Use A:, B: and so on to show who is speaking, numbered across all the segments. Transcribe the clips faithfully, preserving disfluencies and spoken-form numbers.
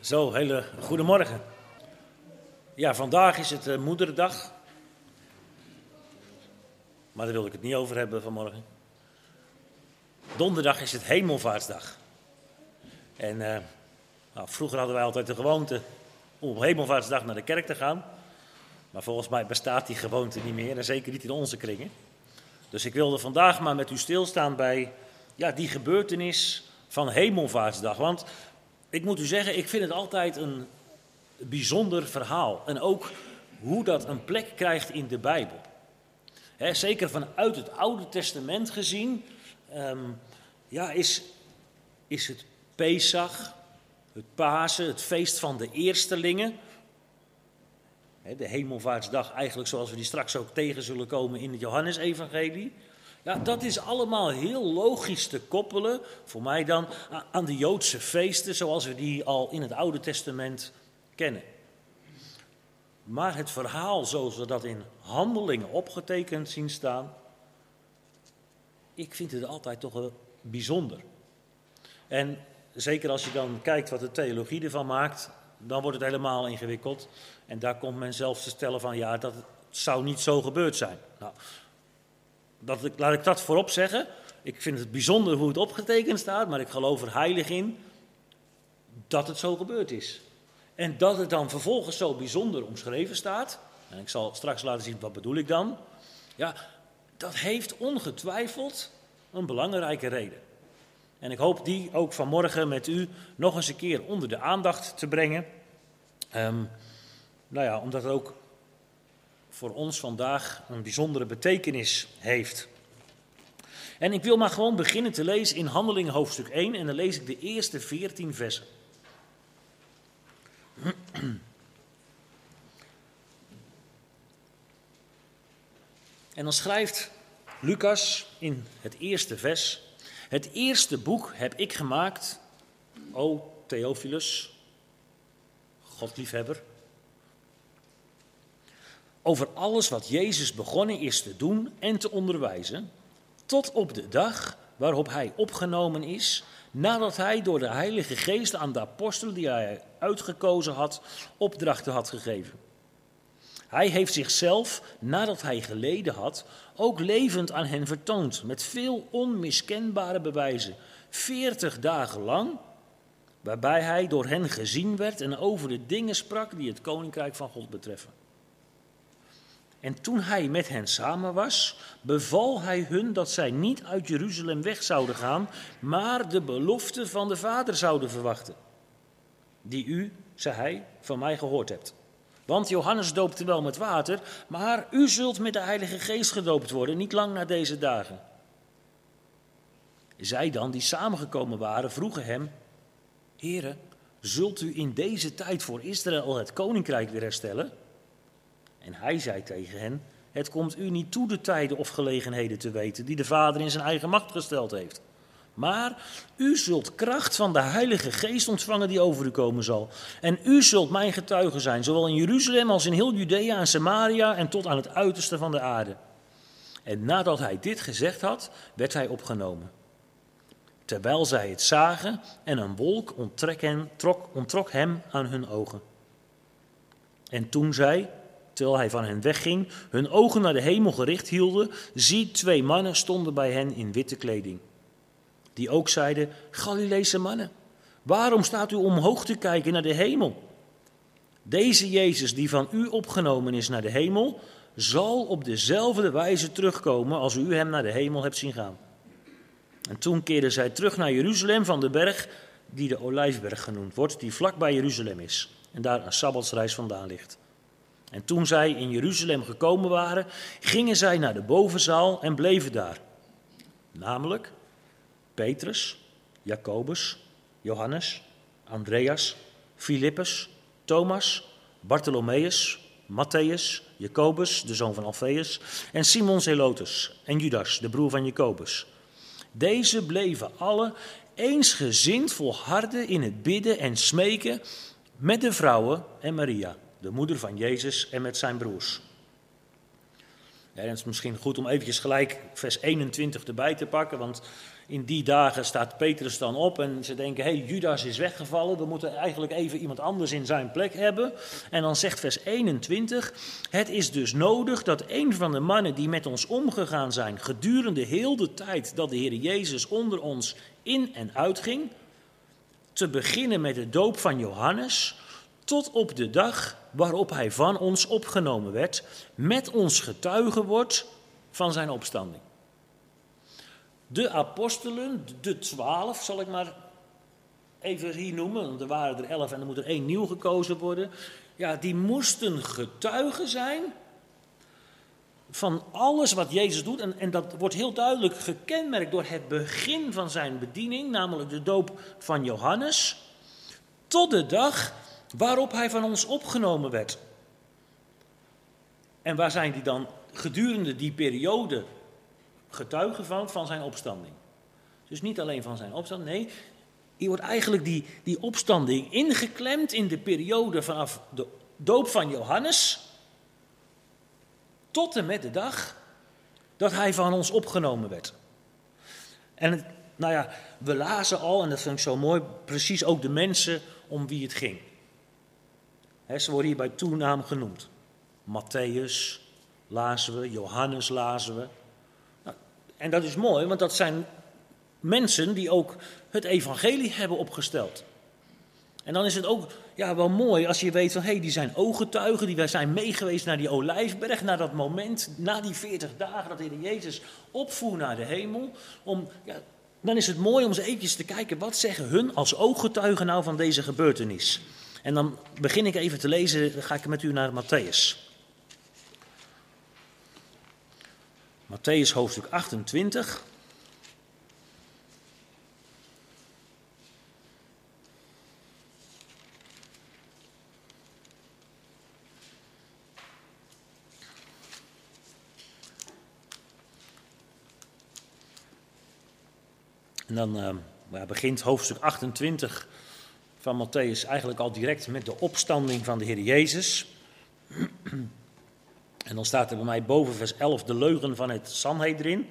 A: Zo, hele goedemorgen. Ja, vandaag is het uh, Moederdag. Maar daar wil ik het niet over hebben vanmorgen. Donderdag is het Hemelvaartsdag. En uh, nou, vroeger hadden wij altijd de gewoonte om op Hemelvaartsdag naar de kerk te gaan. Maar volgens mij bestaat die gewoonte niet meer. En zeker niet in onze kringen. Dus ik wilde vandaag maar met u stilstaan bij ja, die gebeurtenis van Hemelvaartsdag. Want ik moet u zeggen, ik vind het altijd een bijzonder verhaal. En ook hoe dat een plek krijgt in de Bijbel. He, zeker vanuit het Oude Testament gezien, um, ja, is, is het Pesach, het Pasen, het feest van de eerstelingen. He, de Hemelvaartsdag, eigenlijk zoals we die straks ook tegen zullen komen in het Johannesevangelie. Ja, dat is allemaal heel logisch te koppelen, voor mij dan, aan de Joodse feesten zoals we die al in het Oude Testament kennen. Maar het verhaal zoals we dat in Handelingen opgetekend zien staan, ik vind het altijd toch wel bijzonder. En zeker als je dan kijkt wat de theologie ervan maakt, dan wordt het helemaal ingewikkeld. En daar komt men zelfs te stellen van ja, dat zou niet zo gebeurd zijn. Nou, dat, laat ik dat voorop zeggen. Ik vind het bijzonder hoe het opgetekend staat, maar ik geloof er heilig in dat het zo gebeurd is. En dat het dan vervolgens zo bijzonder omschreven staat, en ik zal straks laten zien wat bedoel ik dan, ja, dat heeft ongetwijfeld een belangrijke reden. En ik hoop die ook vanmorgen met u nog eens een keer onder de aandacht te brengen. Um, nou ja, omdat het ook voor ons vandaag een bijzondere betekenis heeft. En ik wil maar gewoon beginnen te lezen in Handelingen hoofdstuk één en dan lees ik de eerste veertien versen. En dan schrijft Lucas in het eerste vers: het eerste boek heb ik gemaakt, o Theophilus, Godliefhebber, over alles wat Jezus begonnen is te doen en te onderwijzen, tot op de dag waarop hij opgenomen is, nadat hij door de Heilige Geest aan de apostelen die hij uitgekozen had, opdrachten had gegeven. Hij heeft zichzelf, nadat hij geleden had, ook levend aan hen vertoond, met veel onmiskenbare bewijzen, veertig dagen lang, waarbij hij door hen gezien werd en over de dingen sprak die het koninkrijk van God betreffen. En toen hij met hen samen was, beval hij hun dat zij niet uit Jeruzalem weg zouden gaan, maar de belofte van de Vader zouden verwachten, die u, zei hij, van mij gehoord hebt. Want Johannes doopte wel met water, maar u zult met de Heilige Geest gedoopt worden, niet lang na deze dagen. Zij dan, die samengekomen waren, vroegen hem: Heere, zult u in deze tijd voor Israël het koninkrijk weer herstellen? En hij zei tegen hen: het komt u niet toe de tijden of gelegenheden te weten die de Vader in zijn eigen macht gesteld heeft. Maar u zult kracht van de Heilige Geest ontvangen die over u komen zal. En u zult mijn getuige zijn, zowel in Jeruzalem als in heel Judea en Samaria en tot aan het uiterste van de aarde. En nadat hij dit gezegd had, werd hij opgenomen. Terwijl zij het zagen en een wolk onttrek hen, trok, onttrok hem aan hun ogen. En toen zij, terwijl hij van hen wegging, hun ogen naar de hemel gericht hielden, zie, twee mannen stonden bij hen in witte kleding. Die ook zeiden: Galileese mannen, waarom staat u omhoog te kijken naar de hemel? Deze Jezus die van u opgenomen is naar de hemel, zal op dezelfde wijze terugkomen als u hem naar de hemel hebt zien gaan. En toen keerden zij terug naar Jeruzalem van de berg die de Olijfberg genoemd wordt, die vlak bij Jeruzalem is en daar een sabbatsreis vandaan ligt. En toen zij in Jeruzalem gekomen waren, gingen zij naar de bovenzaal en bleven daar. Namelijk Petrus, Jacobus, Johannes, Andreas, Filippus, Thomas, Bartholomeus, Matthäus, Jacobus, de zoon van Alfeus, en Simon Zelotes en Judas, de broer van Jacobus. Deze bleven alle eensgezind volharden in het bidden en smeken met de vrouwen en Maria, de moeder van Jezus, en met zijn broers. Ja, en het is misschien goed om eventjes gelijk vers eenentwintig erbij te pakken, want In die dagen staat Petrus dan op en ze denken, hé, hey, Judas is weggevallen, we moeten eigenlijk even iemand anders in zijn plek hebben. En dan zegt vers eenentwintig, het is dus nodig dat een van de mannen die met ons omgegaan zijn gedurende heel de tijd dat de Heer Jezus onder ons in en uitging, te beginnen met de doop van Johannes, tot op de dag waarop hij van ons opgenomen werd, met ons getuige wordt van zijn opstanding. De apostelen, de twaalf zal ik maar even hier noemen, want er waren er elf en er moet er één nieuw gekozen worden. Ja, die moesten getuigen zijn van alles wat Jezus doet. En, en dat wordt heel duidelijk gekenmerkt door het begin van zijn bediening, namelijk de doop van Johannes, tot de dag waarop hij van ons opgenomen werd. En waar zijn die dan gedurende die periode getuigen van, van zijn opstanding? Dus niet alleen van zijn opstanding, nee, hier wordt eigenlijk die, die opstanding ingeklemd in de periode vanaf de doop van Johannes tot en met de dag dat hij van ons opgenomen werd. En het, nou ja, we lazen al, en dat vind ik zo mooi, precies ook de mensen om wie het ging. He, ze worden hier bij toenaam genoemd. Matthäus lazen we, Johannes lazen we. Nou, en dat is mooi, want dat zijn mensen die ook het evangelie hebben opgesteld. En dan is het ook ja, wel mooi als je weet van, hé, hey, die zijn ooggetuigen, die zijn meegeweest naar die Olijfberg, naar dat moment, na die veertig dagen dat de Heer Jezus opvoer naar de hemel. Om, ja, dan is het mooi om eens eventjes te kijken, wat zeggen hun als ooggetuigen nou van deze gebeurtenis? En dan begin ik even te lezen, dan ga ik met u naar Matthäus. Matthäus hoofdstuk achtentwintig. En dan uh, ja, begint hoofdstuk achtentwintig van Matthäus eigenlijk al direct met de opstanding van de Heer Jezus. En dan staat er bij mij boven vers elf de leugen van het Sanhedrin.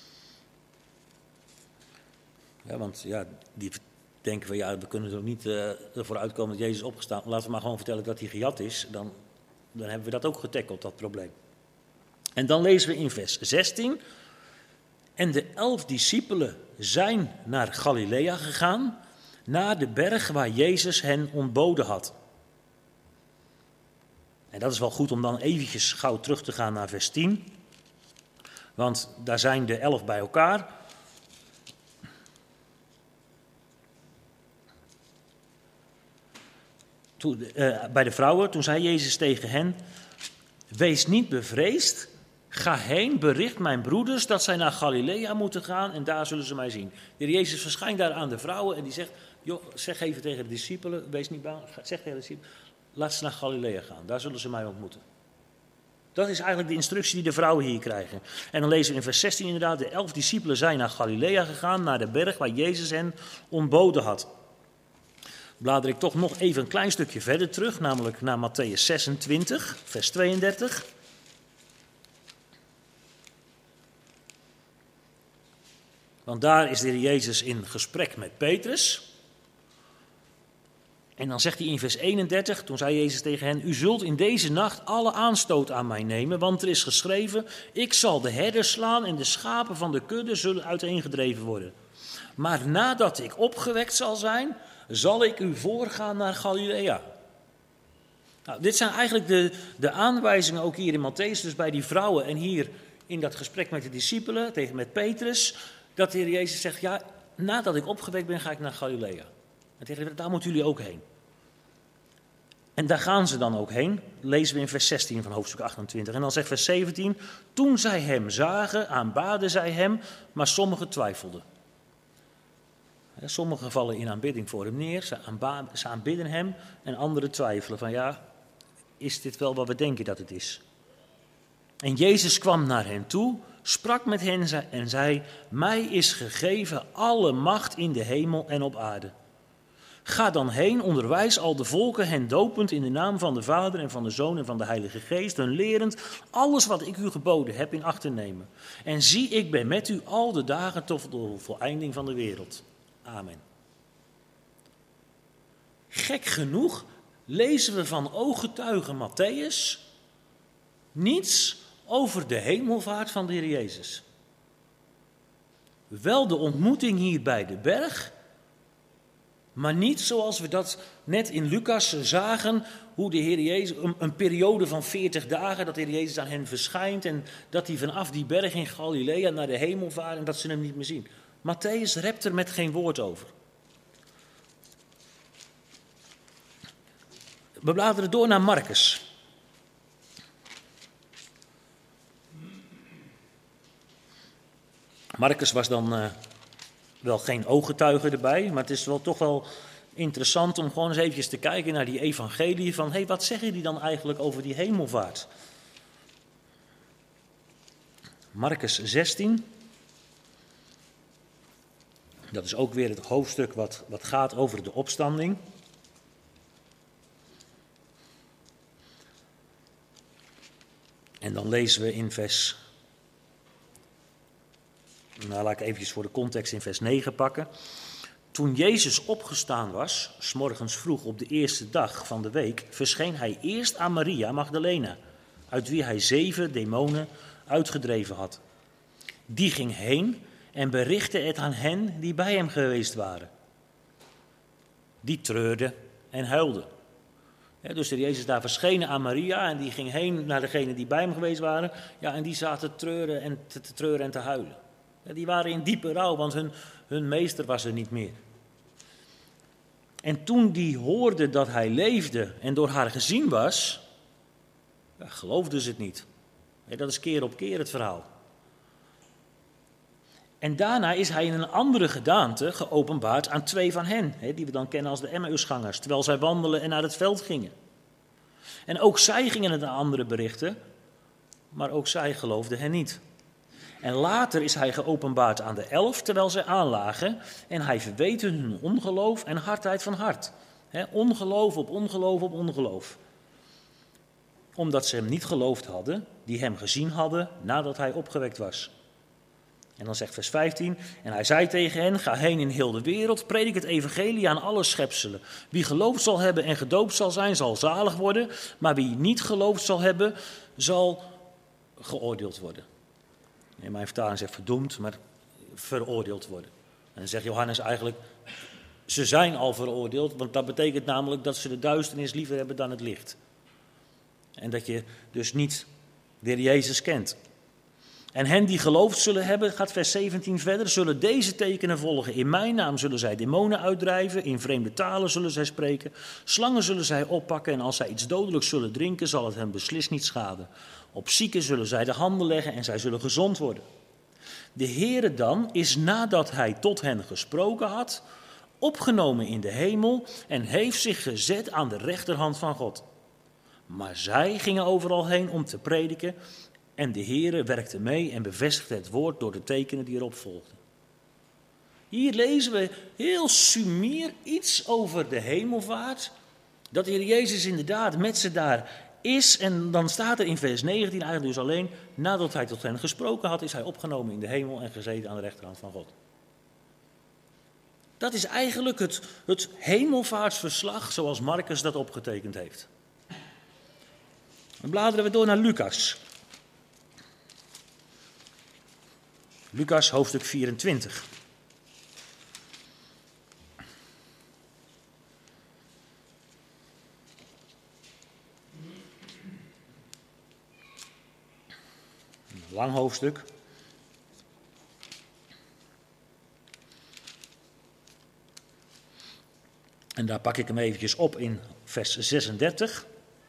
A: Ja, want ja, die denken van ja, we kunnen er ook niet uh, ervoor uitkomen dat Jezus is opgestaan. Laten we maar gewoon vertellen dat hij gejat is. Dan, dan hebben we dat ook getackeld, dat probleem. En dan lezen we in vers zestien. En de elf discipelen zijn naar Galilea gegaan, naar de berg waar Jezus hen ontboden had. En dat is wel goed om dan eventjes gauw terug te gaan naar vers tien. Want daar zijn de elf bij elkaar. Toen, uh, bij de vrouwen, toen zei Jezus tegen hen, wees niet bevreesd. Ga heen, bericht mijn broeders dat zij naar Galilea moeten gaan en daar zullen ze mij zien. De Heer Jezus verschijnt daar aan de vrouwen en die zegt, joh, zeg even tegen de discipelen, wees niet bang, zeg tegen de discipelen, laat ze naar Galilea gaan, daar zullen ze mij ontmoeten. Dat is eigenlijk de instructie die de vrouwen hier krijgen. En dan lezen we in vers zestien inderdaad, de elf discipelen zijn naar Galilea gegaan, naar de berg waar Jezus hen ontboden had. Blader ik toch nog even een klein stukje verder terug, namelijk naar Matthäus zesentwintig, vers tweeëndertig. Want daar is de Heer Jezus in gesprek met Petrus. En dan zegt hij in vers eenendertig, toen zei Jezus tegen hen, u zult in deze nacht alle aanstoot aan mij nemen, want er is geschreven, ik zal de herders slaan en de schapen van de kudde zullen uiteengedreven worden. Maar nadat ik opgewekt zal zijn, zal ik u voorgaan naar Galilea. Nou, dit zijn eigenlijk de, de aanwijzingen ook hier in Matthäus, dus bij die vrouwen en hier in dat gesprek met de discipelen, tegen met Petrus, dat de Heer Jezus zegt, ja, nadat ik opgewekt ben, ga ik naar Galilea. En tegen daar moeten jullie ook heen. En daar gaan ze dan ook heen, lezen we in vers zestien van hoofdstuk achtentwintig. En dan zegt vers zeventien, toen zij hem zagen, aanbaden zij hem, maar sommigen twijfelden. Sommigen vallen in aanbidding voor hem neer, ze, aanba- ze aanbidden hem en anderen twijfelen van ja, is dit wel wat we denken dat het is? En Jezus kwam naar hen toe, sprak met hen en zei, mij is gegeven alle macht in de hemel en op aarde. Ga dan heen, onderwijs al de volken, hen dopend in de naam van de Vader en van de Zoon en van de Heilige Geest, hun lerend alles wat ik u geboden heb in acht te nemen. En zie, ik ben met u al de dagen tot de voleinding van de wereld. Amen. Gek genoeg lezen we van ooggetuige Mattheüs niets over de hemelvaart van de Heer Jezus. Wel de ontmoeting hier bij de berg, maar niet zoals we dat net in Lucas zagen, hoe de Heer Jezus, een, een periode van veertig dagen, dat de Heer Jezus aan hen verschijnt en dat hij vanaf die berg in Galilea naar de hemel vaart en dat ze hem niet meer zien. Mattheüs rept er met geen woord over. We bladeren door naar Marcus. Marcus was dan uh, wel geen ooggetuige erbij, maar het is wel toch wel interessant om gewoon eens eventjes te kijken naar die evangelie van, hé, hey, wat zeggen die dan eigenlijk over die hemelvaart? Marcus zestien. Dat is ook weer het hoofdstuk wat, wat gaat over de opstanding. En dan lezen we in vers, nou laat ik eventjes voor de context in vers negen pakken. Toen Jezus opgestaan was, 's morgens vroeg op de eerste dag van de week, verscheen hij eerst aan Maria Magdalena, uit wie hij zeven demonen uitgedreven had. Die ging heen en berichtte het aan hen die bij hem geweest waren. Die treurden en huilden. Ja, dus de Jezus is daar verschenen aan Maria en die ging heen naar degenen die bij hem geweest waren. Ja, en die zaten te treuren en te, te, treuren en te huilen. Ja, die waren in diepe rouw, want hun, hun meester was er niet meer. En toen die hoorde dat hij leefde en door haar gezien was, ja, geloofden ze het niet. Ja, dat is keer op keer het verhaal. En daarna is hij in een andere gedaante geopenbaard aan twee van hen, hè, die we dan kennen als de Emmausgangers, terwijl zij wandelen en naar het veld gingen. En ook zij gingen het aan anderen berichten, maar ook zij geloofden hen niet. En later is hij geopenbaard aan de elf, terwijl zij aanlagen, en hij verweet hun ongeloof en hardheid van hart. Hè, ongeloof op ongeloof op ongeloof. Omdat ze hem niet geloofd hadden, die hem gezien hadden nadat hij opgewekt was. En dan zegt vers vijftien, en hij zei tegen hen, ga heen in heel de wereld, predik het evangelie aan alle schepselen. Wie geloofd zal hebben en gedoopt zal zijn, zal zalig worden, maar wie niet geloofd zal hebben, zal geoordeeld worden. In mijn vertaling zegt verdoemd, maar veroordeeld worden. En dan zegt Johannes eigenlijk, ze zijn al veroordeeld, want dat betekent namelijk dat ze de duisternis liever hebben dan het licht. En dat je dus niet de Heer Jezus kent. En hen die geloofd zullen hebben, gaat vers zeventien verder, zullen deze tekenen volgen. In mijn naam zullen zij demonen uitdrijven, in vreemde talen zullen zij spreken, slangen zullen zij oppakken en als zij iets dodelijks zullen drinken, zal het hen beslist niet schaden. Op zieken zullen zij de handen leggen en zij zullen gezond worden. De Heere dan is nadat hij tot hen gesproken had, opgenomen in de hemel en heeft zich gezet aan de rechterhand van God. Maar zij gingen overal heen om te prediken en de Heere werkte mee en bevestigde het woord door de tekenen die erop volgden. Hier lezen we heel sumier iets over de hemelvaart, dat de Heer Jezus inderdaad met ze daar is. En dan staat er in vers negentien eigenlijk dus alleen, nadat hij tot hen gesproken had, is hij opgenomen in de hemel en gezeten aan de rechterhand van God. Dat is eigenlijk het, het hemelvaartsverslag zoals Marcus dat opgetekend heeft. Dan bladeren we door naar Lucas. Lucas hoofdstuk vierentwintig. Een lang hoofdstuk. En daar pak ik hem eventjes op in vers zesendertig.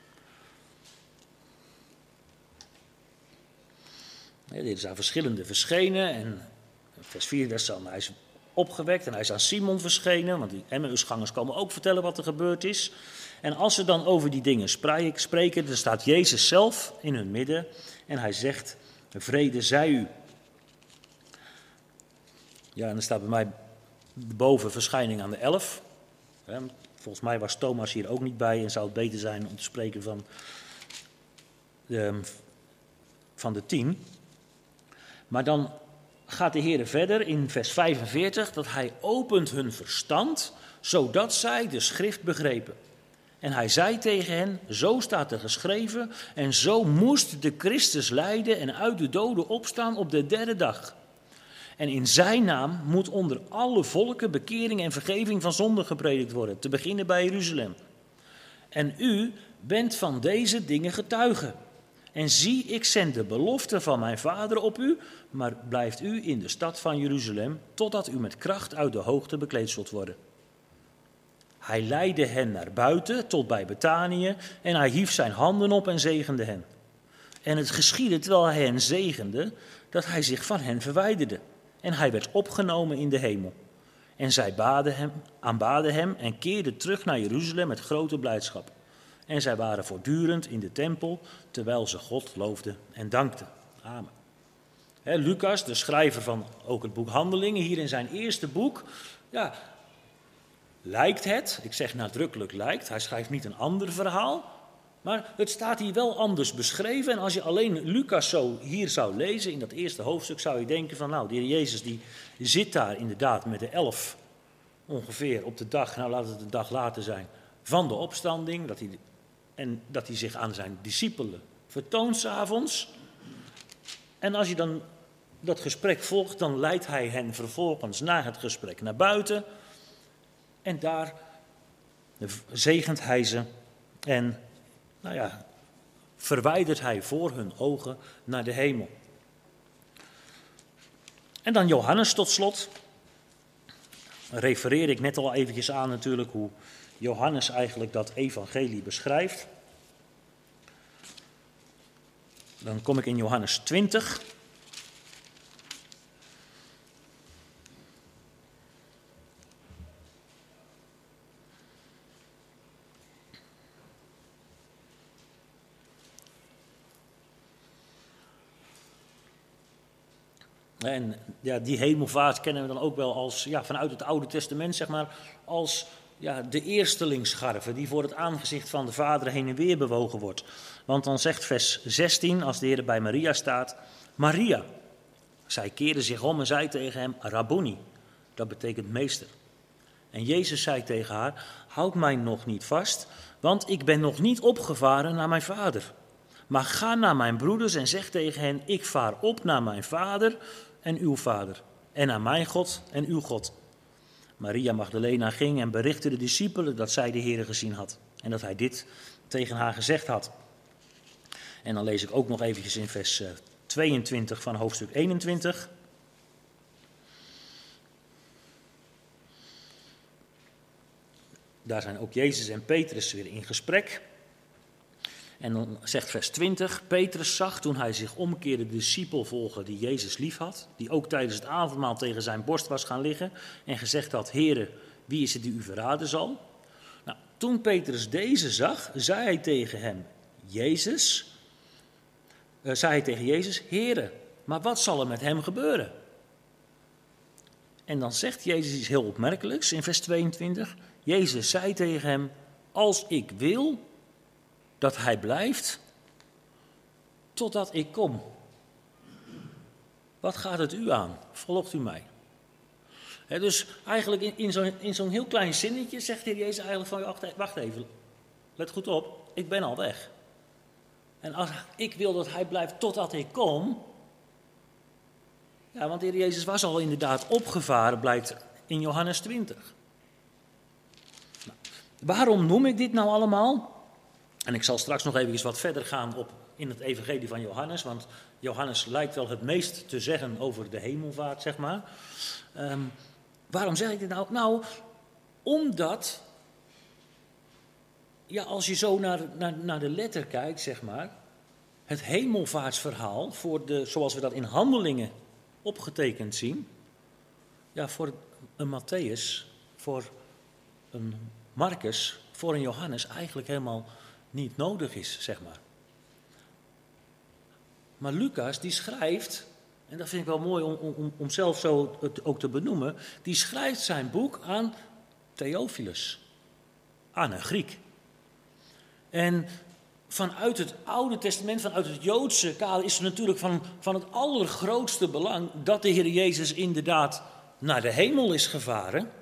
A: Ja, dit is aan verschillende verschenen en vers vierentwintig staat, hij is opgewekt en hij is aan Simon verschenen, want die Emmausgangers komen ook vertellen wat er gebeurd is. En als ze dan over die dingen spreken, dan staat Jezus zelf in hun midden en hij zegt, vrede zij u. Ja, en er staat bij mij boven verschijning aan de elf. Volgens mij was Thomas hier ook niet bij en zou het beter zijn om te spreken van de, van de tien. Maar dan gaat de Heer verder in vers vijfenveertig, dat hij opent hun verstand, zodat zij de schrift begrepen. En hij zei tegen hen, zo staat er geschreven, en zo moest de Christus lijden en uit de doden opstaan op de derde dag. En in zijn naam moet onder alle volken bekering en vergeving van zonden gepredikt worden, te beginnen bij Jeruzalem. En u bent van deze dingen getuige. En zie, ik zend de belofte van mijn vader op u, maar blijft u in de stad van Jeruzalem, totdat u met kracht uit de hoogte bekleed zult worden. Hij leidde hen naar buiten, tot bij Betanië, en hij hief zijn handen op en zegende hen. En het geschiedde, terwijl hij hen zegende, dat hij zich van hen verwijderde. En hij werd opgenomen in de hemel. En zij baden hem, aanbaden hem en keerden terug naar Jeruzalem met grote blijdschap. En zij waren voortdurend in de tempel, terwijl ze God loofden en dankten. Amen. He, Lucas, de schrijver van ook het boek Handelingen, hier in zijn eerste boek, ja, lijkt het, ik zeg nadrukkelijk lijkt, hij schrijft niet een ander verhaal, maar het staat hier wel anders beschreven. En als je alleen Lucas zo hier zou lezen, in dat eerste hoofdstuk, zou je denken van, nou, de Heer Jezus die zit daar inderdaad met de elf ongeveer op de dag, nou laat het een dag later zijn, van de opstanding, dat hij, en dat hij zich aan zijn discipelen vertoont 's avonds. En als je dan dat gesprek volgt, dan leidt hij hen vervolgens na het gesprek naar buiten. En daar zegent hij ze en, nou ja, verwijdert hij voor hun ogen naar de hemel. En dan Johannes tot slot. Refereerde ik net al eventjes aan natuurlijk hoe Johannes eigenlijk dat evangelie beschrijft. Dan kom ik in Johannes twintig. En ja, die hemelvaart kennen we dan ook wel als, ja, vanuit het Oude Testament, zeg maar, als ja, de eerstelingsscharve die voor het aangezicht van de Vader heen en weer bewogen wordt. Want dan zegt vers zestien, als de Heer bij Maria staat, Maria. Zij keerde zich om en zei tegen hem, Rabboni, dat betekent meester. En Jezus zei tegen haar, houd mij nog niet vast, want ik ben nog niet opgevaren naar mijn Vader. Maar ga naar mijn broeders en zeg tegen hen, ik vaar op naar mijn Vader en uw Vader, en naar mijn God en uw God. Maria Magdalena ging en berichtte de discipelen dat zij de Heer gezien had en dat hij dit tegen haar gezegd had. En dan lees ik ook nog eventjes in vers tweeëntwintig van hoofdstuk eenentwintig. Daar zijn ook Jezus en Petrus weer in gesprek. En dan zegt vers twintig, Petrus zag toen hij zich omkeerde de discipel volgen die Jezus lief had, die ook tijdens het avondmaal tegen zijn borst was gaan liggen en gezegd had, Heere, wie is het die u verraden zal? Nou, toen Petrus deze zag, zei hij tegen hem, Jezus, uh, zei hij tegen Jezus, Heere, maar wat zal er met hem gebeuren? En dan zegt Jezus iets heel opmerkelijks in vers tweeëntwintig, Jezus zei tegen hem, als ik wil dat hij blijft totdat ik kom. Wat gaat het u aan? Volgt u mij? He, dus eigenlijk in, in zo'n in zo'n heel klein zinnetje zegt de Heer Jezus eigenlijk van, wacht, wacht even, let goed op, ik ben al weg. En als ik wil dat hij blijft totdat ik kom, ja, want de Heer Jezus was al inderdaad opgevaren, blijkt in Johannes twintig. Nou, waarom noem ik dit nou allemaal? En ik zal straks nog even wat verder gaan op in het evangelie van Johannes, want Johannes lijkt wel het meest te zeggen over de hemelvaart, zeg maar. Um, waarom zeg ik dit nou? Nou, omdat, ja, als je zo naar, naar, naar de letter kijkt, zeg maar, het hemelvaartsverhaal, voor de, zoals we dat in Handelingen opgetekend zien, ja, voor een Matthäus, voor een Marcus, voor een Johannes eigenlijk helemaal niet nodig is, zeg maar. Maar Lucas, die schrijft, en dat vind ik wel mooi om, om, om zelf zo het ook te benoemen, die schrijft zijn boek aan Theophilus. aan een Griek. En vanuit het Oude Testament, vanuit het Joodse kader, is het natuurlijk van, van het allergrootste belang dat de Heer Jezus inderdaad naar de hemel is gevaren.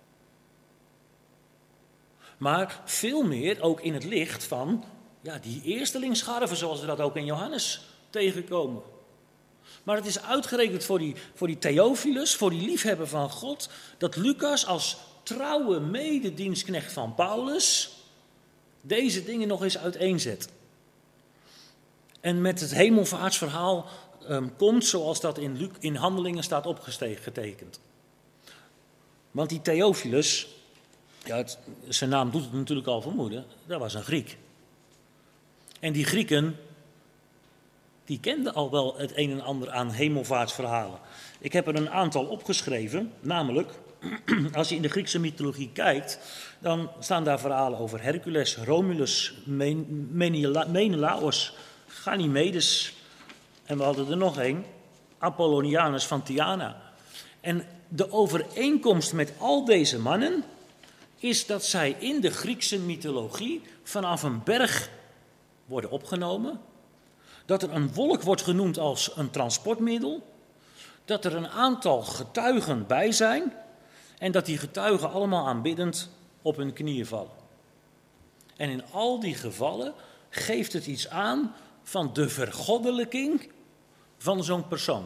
A: Maar veel meer ook in het licht van ja, die eerstelingsscharven, zoals we dat ook in Johannes tegenkomen. Maar het is uitgerekend voor die, voor die Theophilus, voor die liefhebber van God, dat Lucas als trouwe mededienstknecht van Paulus deze dingen nog eens uiteenzet. En met het hemelvaartsverhaal um, komt zoals dat in, Luc, in Handelingen staat opgetekend. Want die Theophilus, ja, het, zijn naam doet het natuurlijk al vermoeden, dat was een Griek. En die Grieken, die kenden al wel het een en ander aan hemelvaartsverhalen. Ik heb er een aantal opgeschreven, namelijk, als je in de Griekse mythologie kijkt, dan staan daar verhalen over Hercules, Romulus, Men- Menela- Menelaos, Ganymedes, en we hadden er nog één, Apollonianus van Tyana. En de overeenkomst met al deze mannen is dat zij in de Griekse mythologie vanaf een berg worden opgenomen, dat er een wolk wordt genoemd als een transportmiddel, dat er een aantal getuigen bij zijn en dat die getuigen allemaal aanbiddend op hun knieën vallen. En in al die gevallen geeft het iets aan van de vergoddelijking van zo'n persoon.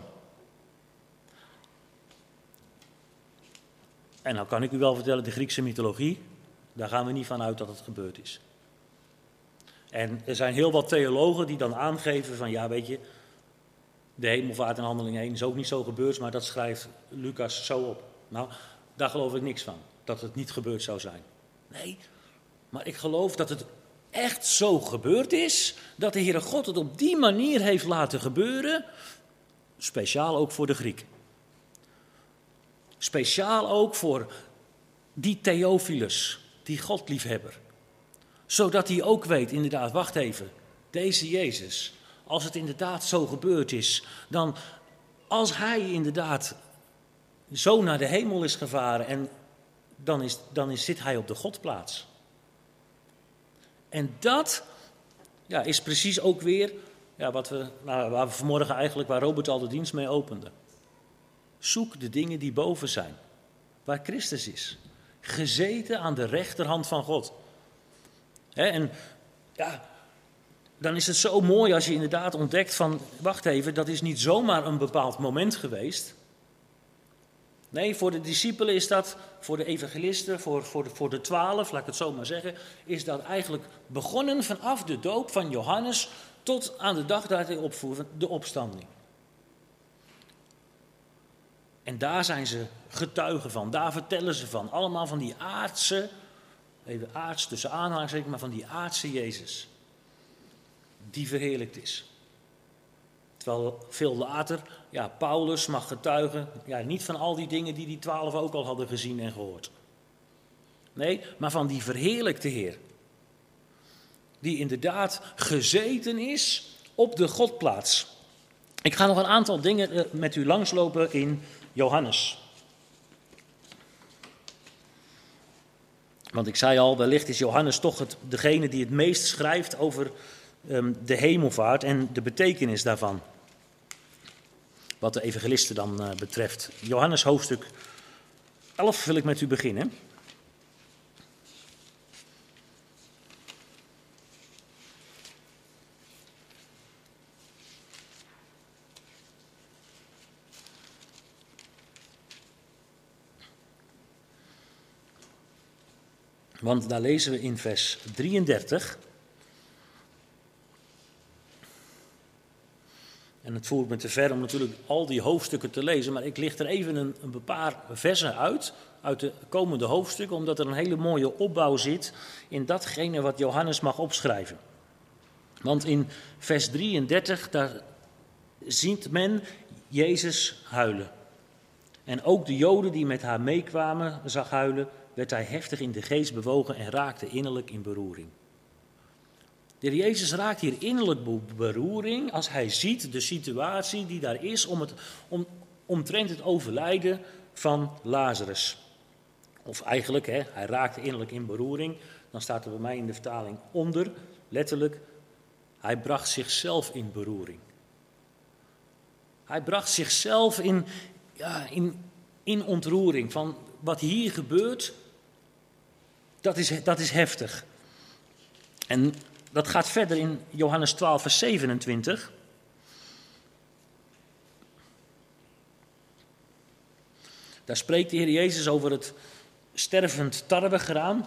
A: En nou kan ik u wel vertellen, de Griekse mythologie, daar gaan we niet van uit dat het gebeurd is. En er zijn heel wat theologen die dan aangeven van ja, weet je, de hemelvaart in Handelingen één is ook niet zo gebeurd, maar dat schrijft Lucas zo op. Nou, daar geloof ik niks van, dat het niet gebeurd zou zijn. Nee, maar ik geloof dat het echt zo gebeurd is, dat de Heere God het op die manier heeft laten gebeuren, speciaal ook voor de Grieken. Speciaal ook voor die Theophilus, die Godliefhebber. Zodat hij ook weet, inderdaad, wacht even, deze Jezus, als het inderdaad zo gebeurd is, dan als hij inderdaad zo naar de hemel is gevaren, en dan, is, dan is, zit hij op de Godplaats. En dat ja, is precies ook weer ja, wat we, nou, waar we vanmorgen eigenlijk, waar Robert al de dienst mee opende. Zoek de dingen die boven zijn, waar Christus is, gezeten aan de rechterhand van God. He, en ja, dan is het zo mooi als je inderdaad ontdekt van, wacht even, dat is niet zomaar een bepaald moment geweest. Nee, voor de discipelen is dat, voor de evangelisten, voor, voor, de, voor de twaalf, laat ik het zo maar zeggen, is dat eigenlijk begonnen vanaf de doop van Johannes tot aan de dag dat hij opvoerde, de opstanding. En daar zijn ze getuigen van, daar vertellen ze van, allemaal van die aardse, even aards tussen aanhalingstekens, maar van die aardse Jezus, die verheerlijkt is. Terwijl veel later, ja, Paulus mag getuigen, ja, niet van al die dingen die die twaalf ook al hadden gezien en gehoord. Nee, maar van die verheerlijkte Heer. Die inderdaad gezeten is op de Godplaats. Ik ga nog een aantal dingen met u langslopen in Johannes. Want ik zei al, wellicht is Johannes toch het, degene die het meest schrijft over um, de hemelvaart en de betekenis daarvan. Wat de evangelisten dan uh, betreft. Johannes hoofdstuk elf wil ik met u beginnen. Want daar lezen we in vers drieëndertig. En het voert me te ver om natuurlijk al die hoofdstukken te lezen, maar ik licht er even een, een paar versen uit, uit de komende hoofdstukken, omdat er een hele mooie opbouw zit in datgene wat Johannes mag opschrijven. Want in vers drieëndertig, daar ziet men Jezus huilen. En ook de Joden die met haar meekwamen zag huilen, werd hij heftig in de geest bewogen en raakte innerlijk in beroering. De Heer Jezus raakt hier innerlijk beroering als hij ziet de situatie die daar is om het, om, omtrent het overlijden van Lazarus. Of eigenlijk, hè, hij raakte innerlijk in beroering, dan staat er bij mij in de vertaling onder, letterlijk, hij bracht zichzelf in beroering. Hij bracht zichzelf in, ja, in, in ontroering van wat hier gebeurt, dat is, dat is heftig. En dat gaat verder in Johannes twaalf, vers zevenentwintig. Daar spreekt de Heer Jezus over het stervend tarwegraan.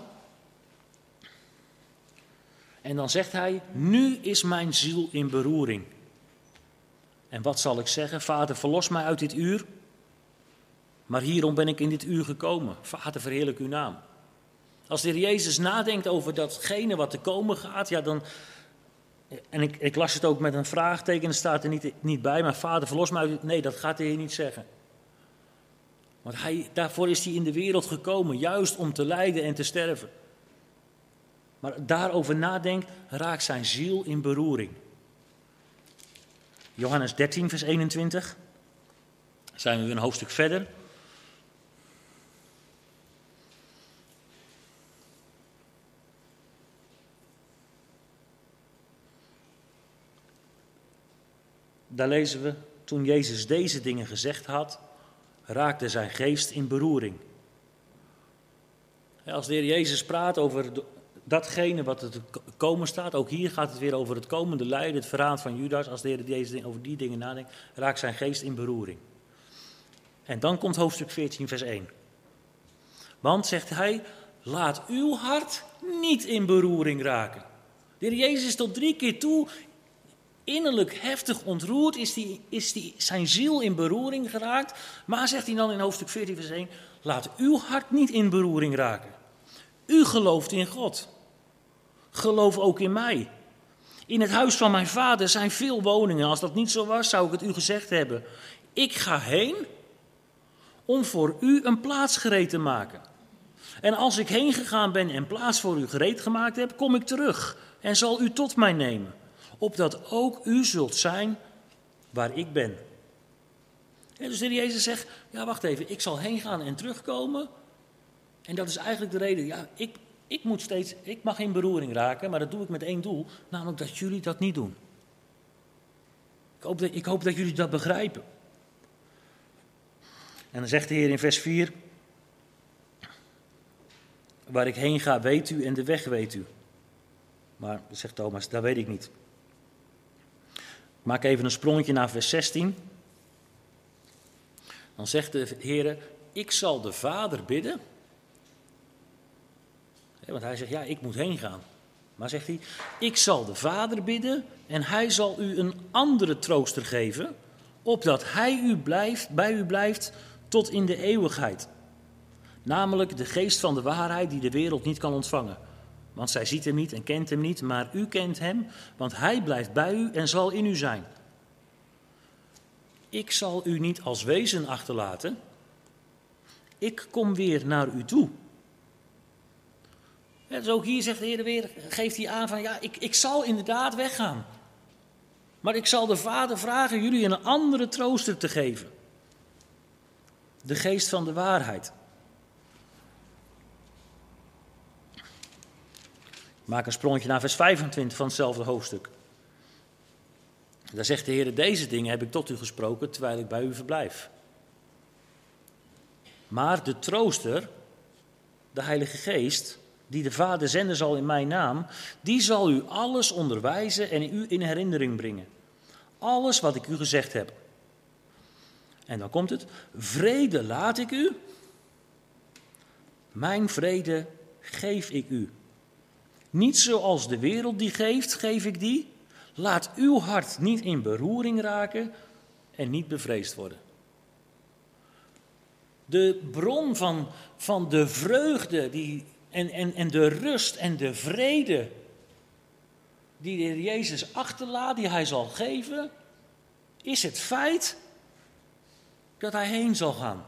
A: En dan zegt hij, nu is mijn ziel in beroering. En wat zal ik zeggen? Vader, verlos mij uit dit uur. Maar hierom ben ik in dit uur gekomen. Vader, verheerlijk uw naam. Als de Heer Jezus nadenkt over datgene wat te komen gaat, ja dan... En ik, ik las het ook met een vraagteken, er staat er niet, niet bij, maar Vader, verlos mij uit dit... Nee, dat gaat de Heer niet zeggen. Want hij, daarvoor is hij in de wereld gekomen, juist om te lijden en te sterven. Maar daarover nadenkt, raakt zijn ziel in beroering. Johannes dertien, vers eenentwintig. Zijn we weer een hoofdstuk verder. Daar lezen we, toen Jezus deze dingen gezegd had, raakte zijn geest in beroering. Als de Heer Jezus praat over datgene wat er te komen staat, ook hier gaat het weer over het komende lijden, het verraad van Judas. Als de Heer Jezus over die dingen nadenkt, raakt zijn geest in beroering. En dan komt hoofdstuk veertien, vers één. Want, zegt hij, laat uw hart niet in beroering raken. De Heer Jezus is tot drie keer toe innerlijk heftig ontroerd, is, die, is die, zijn ziel in beroering geraakt. Maar, zegt hij dan in hoofdstuk veertien, vers één, laat uw hart niet in beroering raken. U gelooft in God. Geloof ook in mij. In het huis van mijn vader zijn veel woningen. Als dat niet zo was, zou ik het u gezegd hebben. Ik ga heen om voor u een plaats gereed te maken. En als ik heen gegaan ben en plaats voor u gereed gemaakt heb, kom ik terug en zal u tot mij nemen. Opdat ook u zult zijn waar ik ben. Ja, dus de Heer Jezus zegt, ja wacht even, ik zal heen gaan en terugkomen. En dat is eigenlijk de reden, ja, ik, ik moet steeds, ik mag in beroering raken, maar dat doe ik met één doel, namelijk dat jullie dat niet doen. Ik hoop dat, ik hoop dat jullie dat begrijpen. En dan zegt de Heer in vers vier, waar ik heen ga weet u en de weg weet u. Maar, zegt Thomas, dat weet ik niet. Ik maak even een sprongetje naar vers zestien. Dan zegt de Heer, ik zal de Vader bidden. Want hij zegt, ja, ik moet heen gaan. Maar zegt hij, ik zal de Vader bidden en hij zal u een andere trooster geven, opdat hij u blijft, bij u blijft tot in de eeuwigheid. Namelijk de geest van de waarheid die de wereld niet kan ontvangen. Want zij ziet hem niet en kent hem niet, maar u kent hem, want hij blijft bij u en zal in u zijn. Ik zal u niet als wezen achterlaten. Ik kom weer naar u toe. Ja, dus ook hier zegt de Heer weer, geeft hij aan van, ja, ik, ik zal inderdaad weggaan. Maar ik zal de Vader vragen jullie een andere trooster te geven. De geest van de waarheid. Ik maak een sprongetje naar vers vijfentwintig van hetzelfde hoofdstuk. Daar zegt de Heer, deze dingen heb ik tot u gesproken terwijl ik bij u verblijf. Maar de trooster, de Heilige Geest, die de Vader zenden zal in mijn naam, die zal u alles onderwijzen en u in herinnering brengen. Alles wat ik u gezegd heb. En dan komt het, vrede laat ik u, mijn vrede geef ik u. Niet zoals de wereld die geeft, geef ik die. Laat uw hart niet in beroering raken en niet bevreesd worden. De bron van, van de vreugde die, en, en, en de rust en de vrede die de Heer Jezus achterlaat, die hij zal geven, is het feit dat hij heen zal gaan.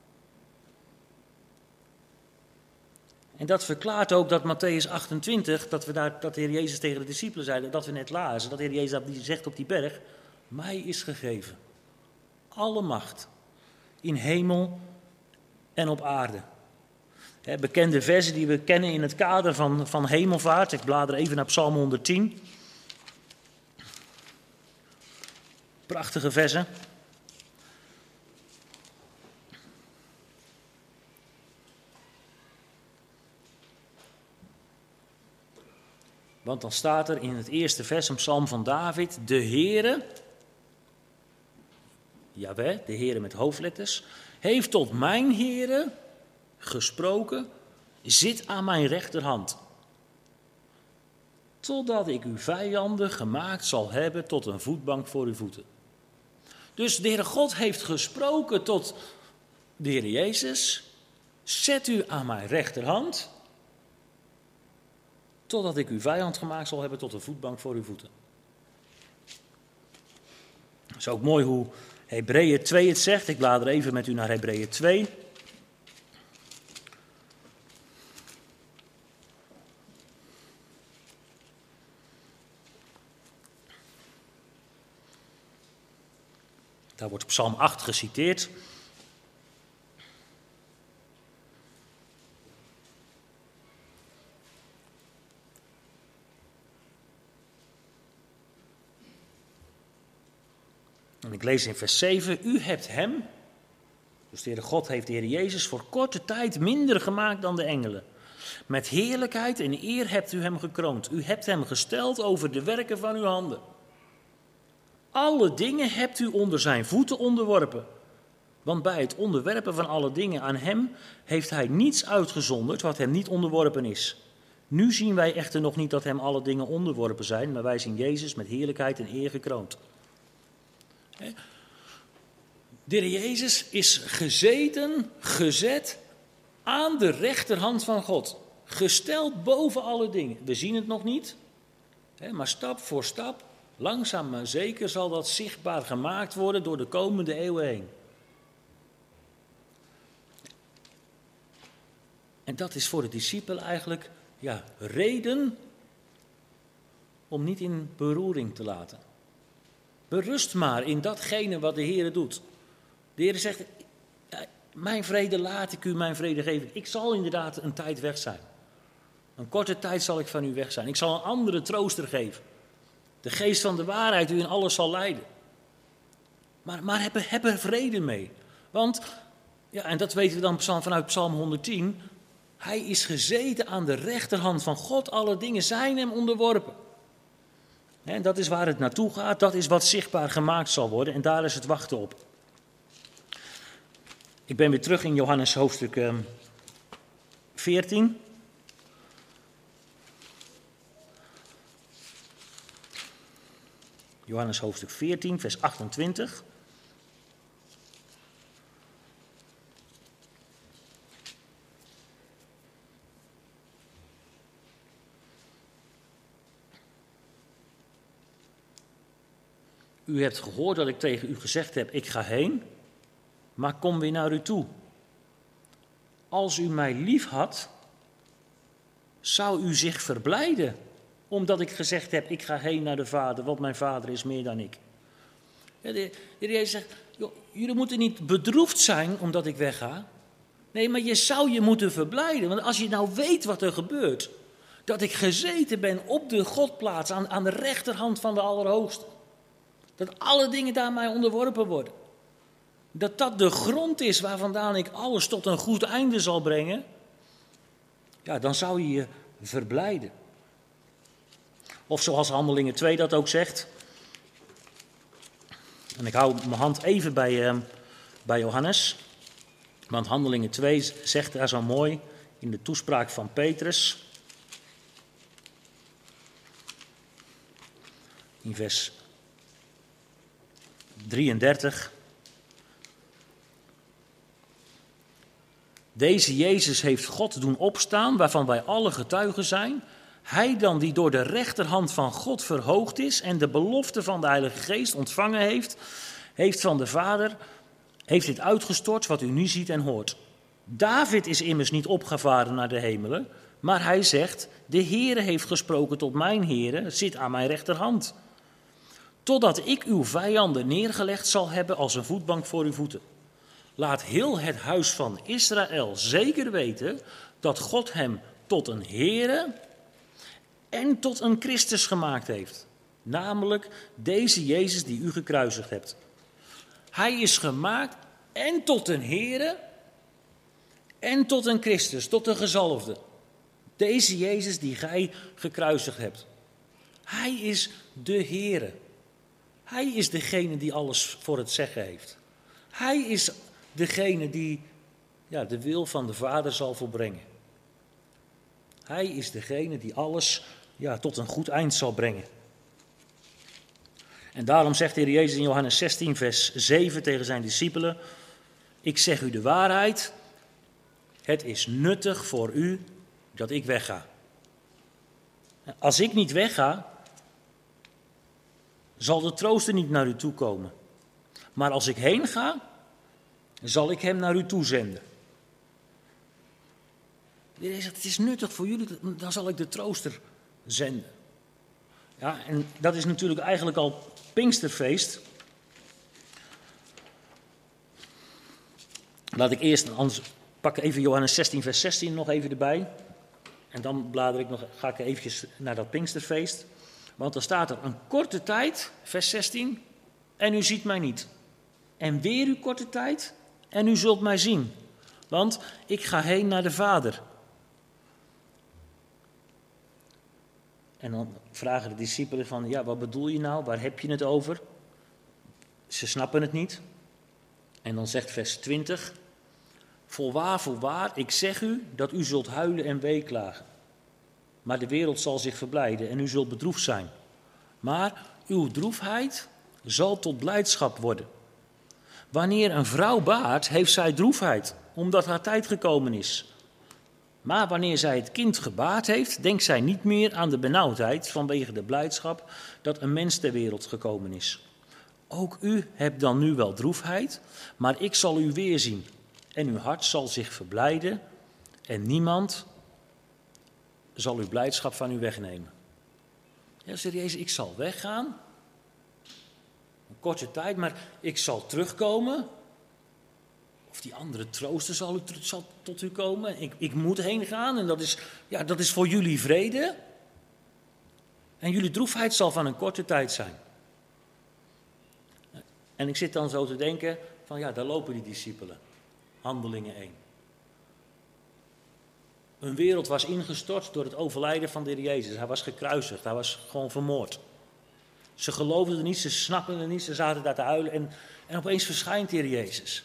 A: En dat verklaart ook dat Mattheüs achtentwintig, dat, we daar, dat de Heer Jezus tegen de discipelen zei, dat we net lazen, dat de Heer Jezus dat die zegt op die berg, mij is gegeven alle macht in hemel en op aarde. He, bekende versen die we kennen in het kader van, van hemelvaart. Ik blader even naar Psalm honderdtien. Prachtige versen. Want dan staat er in het eerste vers, een psalm van David, de Heere, Jaweh, de Heere met hoofdletters, heeft tot mijn Heere gesproken, zit aan mijn rechterhand, totdat ik uw vijanden gemaakt zal hebben tot een voetbank voor uw voeten. Dus de Heere God heeft gesproken tot de Heer Jezus, zet u aan mijn rechterhand, totdat ik uw vijand gemaakt zal hebben tot een voetbank voor uw voeten. Het is ook mooi hoe Hebreeën twee het zegt. Ik blader even met u naar Hebreeën twee. Daar wordt Psalm acht geciteerd. En ik lees in vers zeven, u hebt hem, dus de Heere God heeft de Heer Jezus voor korte tijd minder gemaakt dan de engelen. Met heerlijkheid en eer hebt u hem gekroond. U hebt hem gesteld over de werken van uw handen. Alle dingen hebt u onder zijn voeten onderworpen. Want bij het onderwerpen van alle dingen aan hem heeft hij niets uitgezonderd wat hem niet onderworpen is. Nu zien wij echter nog niet dat hem alle dingen onderworpen zijn, maar wij zien Jezus met heerlijkheid en eer gekroond. De Heer Jezus is gezeten, gezet aan de rechterhand van God. Gesteld boven alle dingen. We zien het nog niet, maar stap voor stap, langzaam maar zeker zal dat zichtbaar gemaakt worden door de komende eeuwen heen. En dat is voor de discipelen eigenlijk ja, reden om niet in beroering te laten. Berust maar in datgene wat de Heer doet. De Heer zegt, mijn vrede laat ik u, mijn vrede geven. Ik zal inderdaad een tijd weg zijn. Een korte tijd zal ik van u weg zijn. Ik zal een andere trooster geven. De geest van de waarheid u in alles zal leiden. Maar, maar heb, er, heb er vrede mee. Want, ja, en dat weten we dan vanuit Psalm honderdtien. Hij is gezeten aan de rechterhand van God. Alle dingen zijn hem onderworpen. En dat is waar het naartoe gaat. Dat is wat zichtbaar gemaakt zal worden. En daar is het wachten op. Ik ben weer terug in Johannes hoofdstuk uh, veertien. Johannes hoofdstuk veertien, vers achtentwintig. U hebt gehoord dat ik tegen u gezegd heb, ik ga heen, maar kom weer naar u toe. Als u mij lief had, zou u zich verblijden, omdat ik gezegd heb, ik ga heen naar de Vader, want mijn Vader is meer dan ik. Ja, de Heer Jezus zegt, joh, jullie moeten niet bedroefd zijn omdat ik wegga. Nee, maar je zou je moeten verblijden, want als je nou weet wat er gebeurt, dat ik gezeten ben op de Godplaats aan, aan de rechterhand van de Allerhoogste. Dat alle dingen daar mij onderworpen worden. Dat dat de grond is waar vandaan ik alles tot een goed einde zal brengen. Ja, dan zou je je verblijden. Of zoals Handelingen twee dat ook zegt. En ik hou mijn hand even bij, uh, bij Johannes. Want Handelingen twee zegt daar zo mooi in de toespraak van Petrus. In vers drieëndertig. Deze Jezus heeft God doen opstaan, waarvan wij alle getuigen zijn. Hij dan die door de rechterhand van God verhoogd is en de belofte van de Heilige Geest ontvangen heeft, heeft van de Vader, heeft dit uitgestort wat u nu ziet en hoort. David is immers niet opgevaren naar de hemelen, maar hij zegt, de Heere heeft gesproken tot mijn Heere, zit aan mijn rechterhand. Totdat ik uw vijanden neergelegd zal hebben als een voetbank voor uw voeten. Laat heel het huis van Israël zeker weten dat God hem tot een Heere en tot een Christus gemaakt heeft. Namelijk deze Jezus die u gekruisigd hebt. Hij is gemaakt en tot een Heere en tot een Christus, tot een gezalfde. Deze Jezus die gij gekruisigd hebt. Hij is de Heere. Hij is degene die alles voor het zeggen heeft. Hij is degene die ja, de wil van de Vader zal volbrengen. Hij is degene die alles ja, tot een goed eind zal brengen. En daarom zegt de Heer Jezus in Johannes zestien, vers zeven tegen zijn discipelen: ik zeg u de waarheid, het is nuttig voor u dat ik wegga. Als ik niet wegga, zal de trooster niet naar u toe komen. Maar als ik heen ga, zal ik hem naar u toe zenden. De Heer zegt, het is nuttig voor jullie, dan zal ik de trooster zenden. Ja, en dat is natuurlijk eigenlijk al Pinksterfeest. Laat ik eerst, anders pak even Johannes zestien, vers zestien nog even erbij. En dan blader ik nog, ga ik eventjes naar dat Pinksterfeest. Want dan staat er een korte tijd, vers zestien, en u ziet mij niet. En weer uw korte tijd, en u zult mij zien. Want ik ga heen naar de Vader. En dan vragen de discipelen van, ja, wat bedoel je nou? Waar heb je het over? Ze snappen het niet. En dan zegt vers twintig, voorwaar, voorwaar, ik zeg u dat u zult huilen en weeklagen. Maar de wereld zal zich verblijden en u zult bedroefd zijn. Maar uw droefheid zal tot blijdschap worden. Wanneer een vrouw baart, heeft zij droefheid, omdat haar tijd gekomen is. Maar wanneer zij het kind gebaard heeft, denkt zij niet meer aan de benauwdheid vanwege de blijdschap dat een mens ter wereld gekomen is. Ook u hebt dan nu wel droefheid, maar ik zal u weerzien. En uw hart zal zich verblijden en niemand zal uw blijdschap van u wegnemen. Ja, zegt Jezus, ik zal weggaan. Een korte tijd, maar ik zal terugkomen. Of die andere trooster zal, u, zal tot u komen. Ik, ik moet heen gaan en dat is, ja, dat is voor jullie vrede. En jullie droefheid zal van een korte tijd zijn. En ik zit dan zo te denken van ja, daar lopen die discipelen. Handelingen één. Hun wereld was ingestort door het overlijden van de Heer Jezus. Hij was gekruisigd, hij was gewoon vermoord. Ze geloofden er niet, ze snapten er niet, ze zaten daar te huilen en, en opeens verschijnt de Heer Jezus.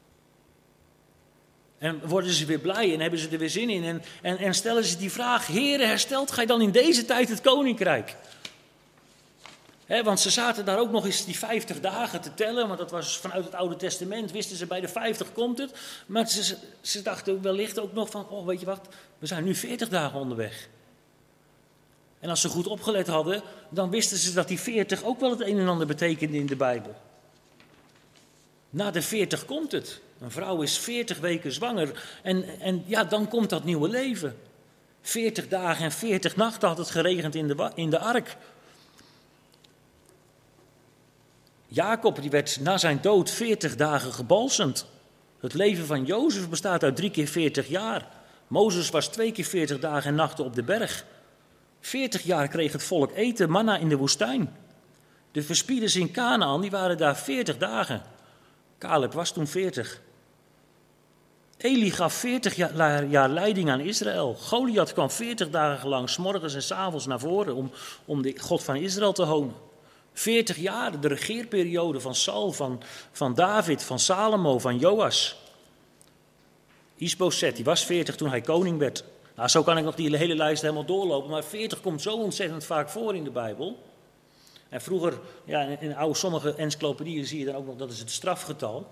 A: En worden ze weer blij en hebben ze er weer zin in en, en, en stellen ze die vraag, Heere, herstelt gij dan in deze tijd het koninkrijk? He, want ze zaten daar ook nog eens die vijftig dagen te tellen, want dat was vanuit het Oude Testament, wisten ze bij de vijftig komt het. Maar ze, ze dachten wellicht ook nog van, oh weet je wat, we zijn nu veertig dagen onderweg. En als ze goed opgelet hadden, dan wisten ze dat die veertig ook wel het een en ander betekende in de Bijbel. Na de veertig komt het. Een vrouw is veertig weken zwanger en, en ja, dan komt dat nieuwe leven. veertig dagen en veertig nachten had het geregend in de, in de ark. Jacob die werd na zijn dood veertig dagen gebalsemd. Het leven van Jozef bestaat uit drie keer veertig jaar. Mozes was twee keer veertig dagen en nachten op de berg. veertig jaar kreeg het volk eten, manna in de woestijn. De verspieders in Kanaan die waren daar veertig dagen. Caleb was toen veertig. Eli gaf veertig jaar leiding aan Israël. Goliath kwam veertig dagen lang 's morgens en 's avonds naar voren om, om de God van Israël te honen. veertig jaar, de regeerperiode van Saul, van, van David, van Salomo, van Joas. Isboset, die was veertig toen hij koning werd. Nou, zo kan ik nog die hele lijst helemaal doorlopen, maar veertig komt zo ontzettend vaak voor in de Bijbel. En vroeger, ja, in oude sommige encyclopedieën zie je dan ook nog, dat is het strafgetal.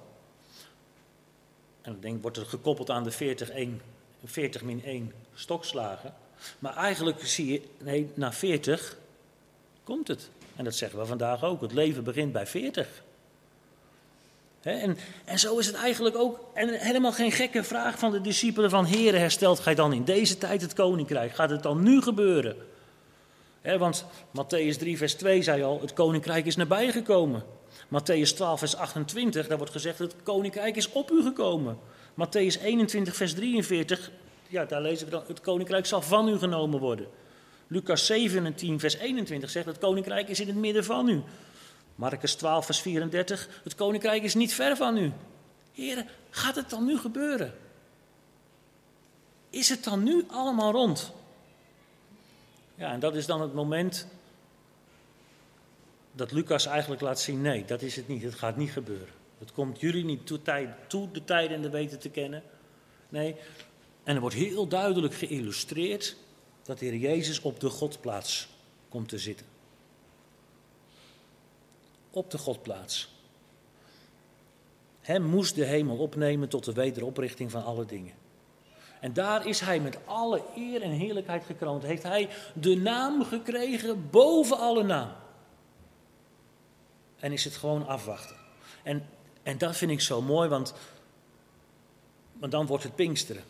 A: En dan denk, wordt er gekoppeld aan de veertig, één, veertig min één stokslagen. Maar eigenlijk zie je, nee, na veertig komt het. En dat zeggen we vandaag ook, het leven begint bij veertig. He, en, en zo is het eigenlijk ook, en helemaal geen gekke vraag van de discipelen van, Heere, herstelt gij dan in deze tijd het koninkrijk? Gaat het dan nu gebeuren? He, want Matthäus drie vers twee zei al, het koninkrijk is nabijgekomen. Matthäus twaalf vers achtentwintig, daar wordt gezegd, het koninkrijk is op u gekomen. Matthäus eenentwintig vers drieënveertig, ja, daar lezen we dan, het koninkrijk zal van u genomen worden. Lucas zeventien, vers eenentwintig zegt, het koninkrijk is in het midden van u. Marcus twaalf, vers vierendertig, het koninkrijk is niet ver van u. Heren, gaat het dan nu gebeuren? Is het dan nu allemaal rond? Ja, en dat is dan het moment dat Lucas eigenlijk laat zien, nee, dat is het niet, het gaat niet gebeuren. Het komt jullie niet toe, tijd, toe de tijden en de weten te kennen. Nee, en er wordt heel duidelijk geïllustreerd dat de Heer Jezus op de Godplaats komt te zitten. Op de Godplaats. Hem moest de hemel opnemen tot de wederoprichting van alle dingen. En daar is hij met alle eer en heerlijkheid gekroond. Heeft hij de naam gekregen boven alle naam. En is het gewoon afwachten. En, en dat vind ik zo mooi, want, want dan wordt het Pinksteren.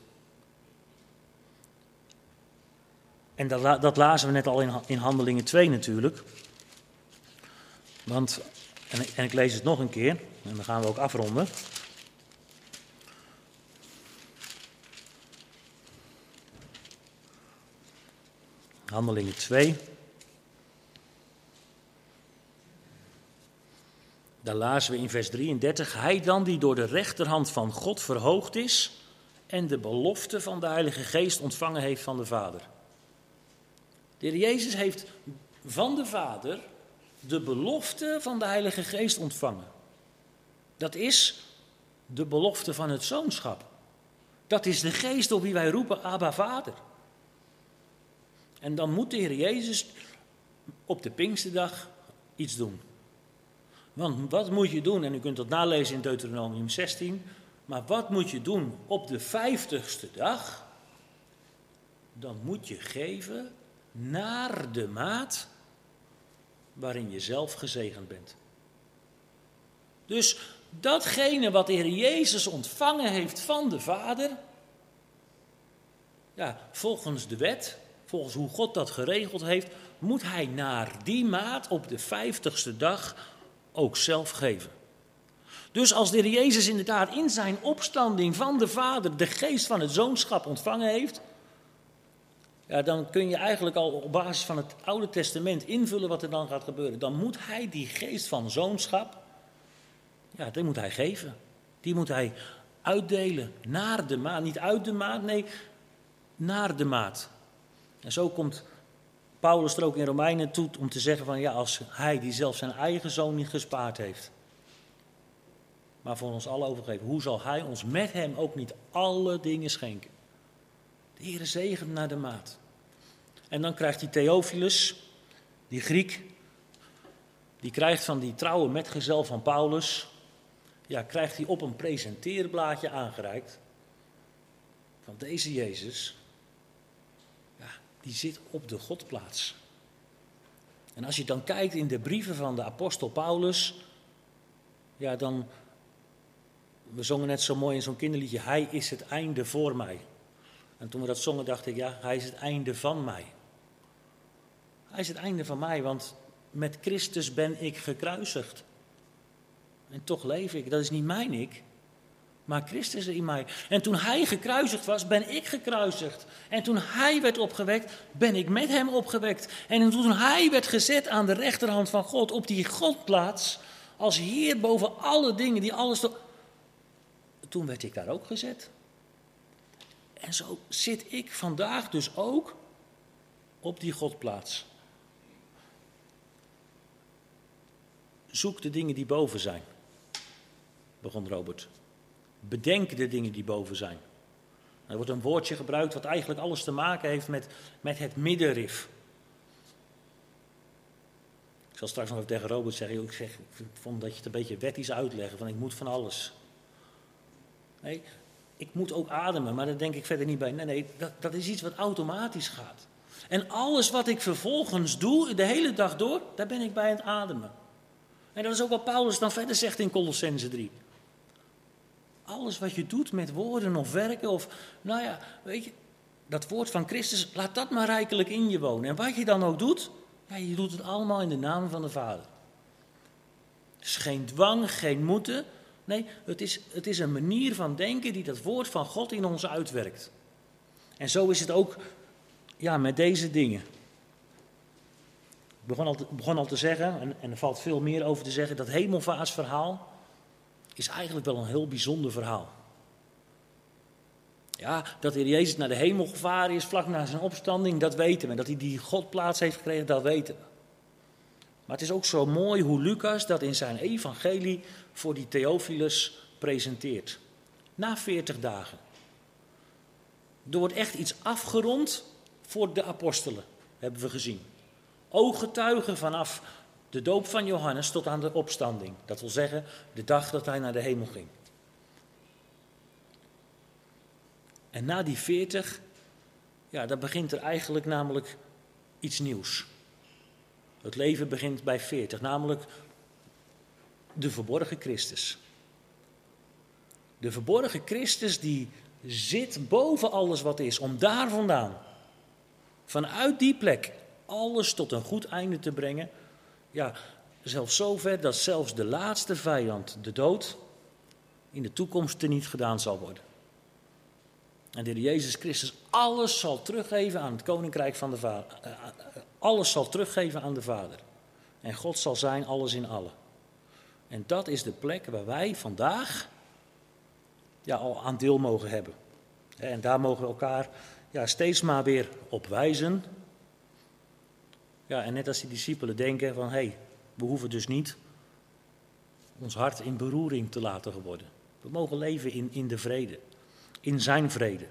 A: En dat, dat lazen we net al in, in Handelingen twee natuurlijk. Want, en, en ik lees het nog een keer, en dan gaan we ook afronden. Handelingen twee. Daar lazen we in vers drieëndertig. Hij dan die door de rechterhand van God verhoogd is en de belofte van de Heilige Geest ontvangen heeft van de Vader. De Heer Jezus heeft van de Vader de belofte van de Heilige Geest ontvangen. Dat is de belofte van het zoonschap. Dat is de geest op wie wij roepen, Abba Vader. En dan moet de Heer Jezus op de Pinksterdag iets doen. Want wat moet je doen, en u kunt dat nalezen in Deuteronomium zestien, maar wat moet je doen op de vijftigste dag? Dan moet je geven naar de maat waarin je zelf gezegend bent. Dus datgene wat de Heer Jezus ontvangen heeft van de Vader, ja, volgens de wet, volgens hoe God dat geregeld heeft, moet hij naar die maat op de vijftigste dag ook zelf geven. Dus als de Heer Jezus inderdaad in zijn opstanding van de Vader de geest van het zoonschap ontvangen heeft, ja, dan kun je eigenlijk al op basis van het Oude Testament invullen wat er dan gaat gebeuren. Dan moet hij die geest van zoonschap, ja, die moet hij geven. Die moet hij uitdelen naar de maat. Niet uit de maat, nee, naar de maat. En zo komt Paulus er ook in Romeinen toe om te zeggen van ja, als hij die zelf zijn eigen zoon niet gespaard heeft, maar voor ons allen overgeven, hoe zal hij ons met hem ook niet alle dingen schenken? De Heere zegent naar de maat. En dan krijgt die Theophilus, die Griek, die krijgt van die trouwe metgezel van Paulus, ja, krijgt hij op een presenteerblaadje aangereikt van deze Jezus, ja, die zit op de Godplaats. En als je dan kijkt in de brieven van de apostel Paulus, ja, dan, we zongen net zo mooi in zo'n kinderliedje, hij is het einde voor mij. En toen we dat zongen dacht ik, ja, hij is het einde van mij. Hij is het einde van mij, want met Christus ben ik gekruisigd. En toch leef ik, dat is niet mijn ik, maar Christus in mij. En toen hij gekruisigd was, ben ik gekruisigd. En toen hij werd opgewekt, ben ik met hem opgewekt. En toen hij werd gezet aan de rechterhand van God, op die Godplaats, als Heer boven alle dingen, die alles... To... Toen werd ik daar ook gezet. En zo zit ik vandaag dus ook op die Godplaats. Zoek de dingen die boven zijn, begon Robert. Bedenk de dingen die boven zijn. Er wordt een woordje gebruikt wat eigenlijk alles te maken heeft met, met het middenrif. Ik zal straks nog even tegen Robert zeggen, ik, zeg, ik vond dat je het een beetje wettisch uitleggen, van ik moet van alles. Nee, ik moet ook ademen, maar daar denk ik verder niet bij. Nee, nee, dat, dat is iets wat automatisch gaat. En alles wat ik vervolgens doe, de hele dag door, daar ben ik bij het ademen. En dat is ook wat Paulus dan verder zegt in Kolossenzen drie. Alles wat je doet met woorden of werken of, nou ja, weet je, dat woord van Christus, laat dat maar rijkelijk in je wonen. En wat je dan ook doet, ja, je doet het allemaal in de naam van de Vader. Dus geen dwang, geen moeten. Nee, het is, het is een manier van denken die dat woord van God in ons uitwerkt. En zo is het ook ja, met deze dingen. Ik begon al te, begon al te zeggen, en, en er valt veel meer over te zeggen, dat hemelvaartsverhaal is eigenlijk wel een heel bijzonder verhaal. Ja, dat de Heer Jezus naar de hemel gevaren is vlak na zijn opstanding, dat weten we. Dat hij die Godplaats heeft gekregen, dat weten we. Maar het is ook zo mooi hoe Lucas dat in zijn evangelie voor die Theophilus presenteert. Na veertig dagen. Er wordt echt iets afgerond voor de apostelen, hebben we gezien. Ooggetuigen vanaf de doop van Johannes tot aan de opstanding. Dat wil zeggen, de dag dat hij naar de hemel ging. En na die veertig, ja, dan begint er eigenlijk namelijk iets nieuws. Het leven begint bij veertig, namelijk de verborgen Christus. De verborgen Christus die zit boven alles wat is, om daar vandaan, vanuit die plek, alles tot een goed einde te brengen. Ja, zelfs zover dat zelfs de laatste vijand, de dood, in de toekomst teniet gedaan zal worden. En de Heer Jezus Christus alles zal teruggeven aan het koninkrijk van de Vader. Alles zal teruggeven aan de Vader. En God zal zijn alles in allen. En dat is de plek waar wij vandaag ja, al aan deel mogen hebben. En daar mogen we elkaar ja, steeds maar weer op wijzen. Ja, en net als die discipelen denken van, hé, hey, we hoeven dus niet ons hart in beroering te laten worden. We mogen leven in, in de vrede, in zijn vrede.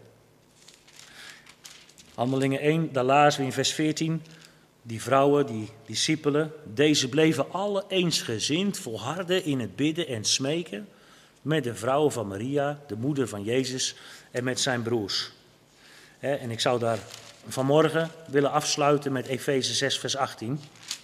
A: Handelingen één, daar lazen we in vers veertien, die vrouwen, die discipelen, deze bleven alle eensgezind, volharden in het bidden en smeken met de vrouwen van Maria, de moeder van Jezus en met zijn broers. En ik zou daar vanmorgen willen afsluiten met Efeze zes vers achttien.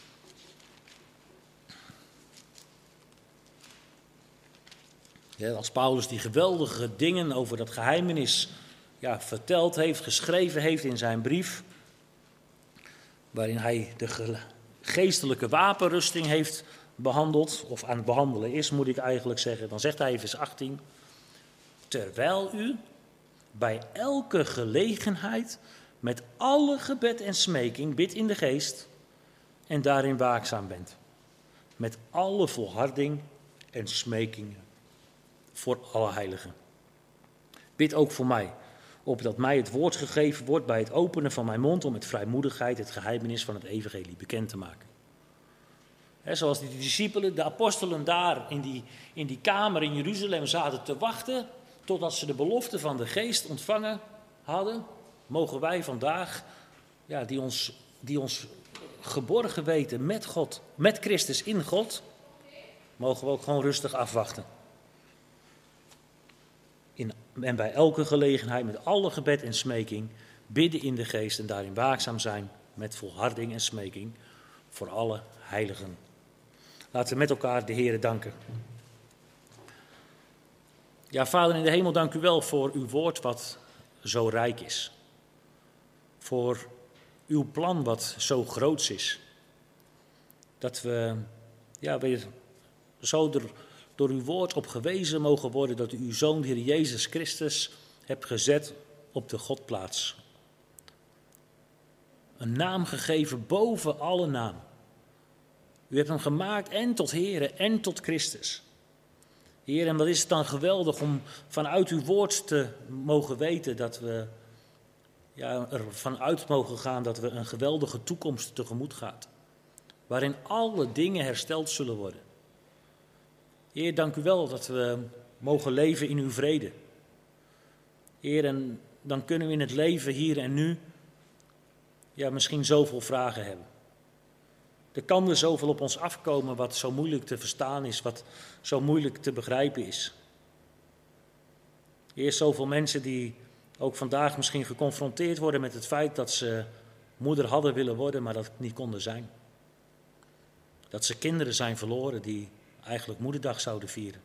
A: Ja, als Paulus die geweldige dingen over dat geheimenis ja, verteld heeft, geschreven heeft in zijn brief, waarin hij de geestelijke wapenrusting heeft behandeld, of aan het behandelen is, moet ik eigenlijk zeggen, dan zegt hij in vers achttien, terwijl u bij elke gelegenheid met alle gebed en smeking bidt in de geest en daarin waakzaam bent. Met alle volharding en smekingen voor alle heiligen. Bid ook voor mij, opdat mij het woord gegeven wordt bij het openen van mijn mond om met vrijmoedigheid het geheimenis van het evangelie bekend te maken. He, zoals die discipelen, de apostelen daar in die, in die kamer in Jeruzalem zaten te wachten totdat ze de belofte van de geest ontvangen hadden, mogen wij vandaag, ja, die ons, die ons geborgen weten met God, met Christus in God, mogen we ook gewoon rustig afwachten. In, en bij elke gelegenheid met alle gebed en smeking bidden in de geest en daarin waakzaam zijn met volharding en smeking voor alle heiligen. Laten we met elkaar de Heere danken. Ja, Vader in de hemel, dank u wel voor uw woord wat zo rijk is. Voor uw plan wat zo groots is. Dat we ja, weer zo er, door uw woord op gewezen mogen worden dat u uw Zoon, de Heer Jezus Christus, hebt gezet op de Godplaats. Een naam gegeven boven alle naam. U hebt hem gemaakt en tot Heere en tot Christus. Heer, en wat is het dan geweldig om vanuit uw woord te mogen weten dat we ja, ervan uit mogen gaan dat we een geweldige toekomst tegemoet gaan. Waarin alle dingen hersteld zullen worden. Heer, dank u wel dat we mogen leven in uw vrede. Heer, en dan kunnen we in het leven hier en nu ja, misschien zoveel vragen hebben. Er kan er zoveel op ons afkomen wat zo moeilijk te verstaan is, wat zo moeilijk te begrijpen is. Heer, zoveel mensen die ook vandaag misschien geconfronteerd worden met het feit dat ze moeder hadden willen worden, maar dat niet konden zijn. Dat ze kinderen zijn verloren die eigenlijk moederdag zouden vieren.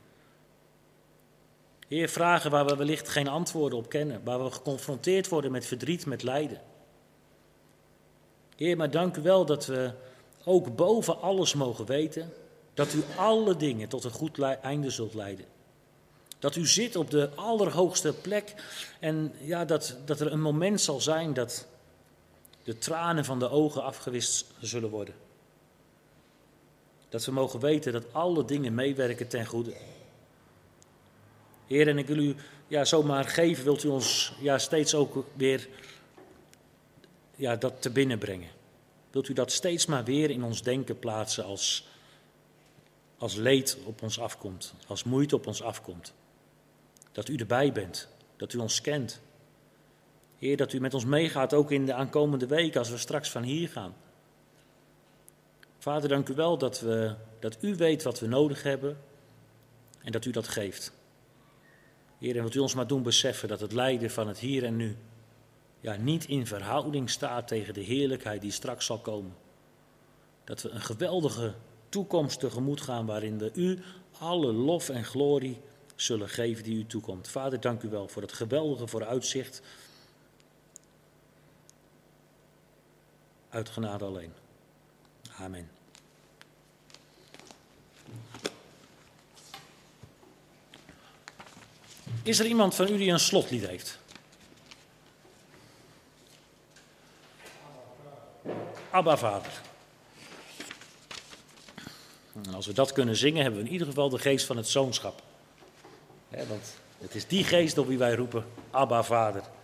A: Heer, vragen waar we wellicht geen antwoorden op kennen, waar we geconfronteerd worden met verdriet, met lijden. Heer, maar dank u wel dat we ook boven alles mogen weten dat u alle dingen tot een goed einde zult leiden. Dat u zit op de allerhoogste plek en ja, dat, dat er een moment zal zijn dat de tranen van de ogen afgewist zullen worden. Dat we mogen weten dat alle dingen meewerken ten goede. Heer, en ik wil u ja, zomaar geven, wilt u ons ja, steeds ook weer ja, dat te binnen brengen. Wilt u dat steeds maar weer in ons denken plaatsen als, als leed op ons afkomt, als moeite op ons afkomt. Dat u erbij bent, dat u ons kent. Heer, dat u met ons meegaat ook in de aankomende weken als we straks van hier gaan. Vader, dank u wel dat, we, dat u weet wat we nodig hebben en dat u dat geeft. Heer, en wilt u ons maar doen beseffen dat het lijden van het hier en nu ja, niet in verhouding staat tegen de heerlijkheid die straks zal komen. Dat we een geweldige toekomst tegemoet gaan waarin we u alle lof en glorie zullen geven die u toekomt. Vader, dank u wel voor het geweldige vooruitzicht. Uit genade alleen. Amen. Is er iemand van u die een slotlied heeft? Abba, Vader. En als we dat kunnen zingen, hebben we in ieder geval de geest van het zoonschap. He, want het is die geest op wie wij roepen, Abba, Vader.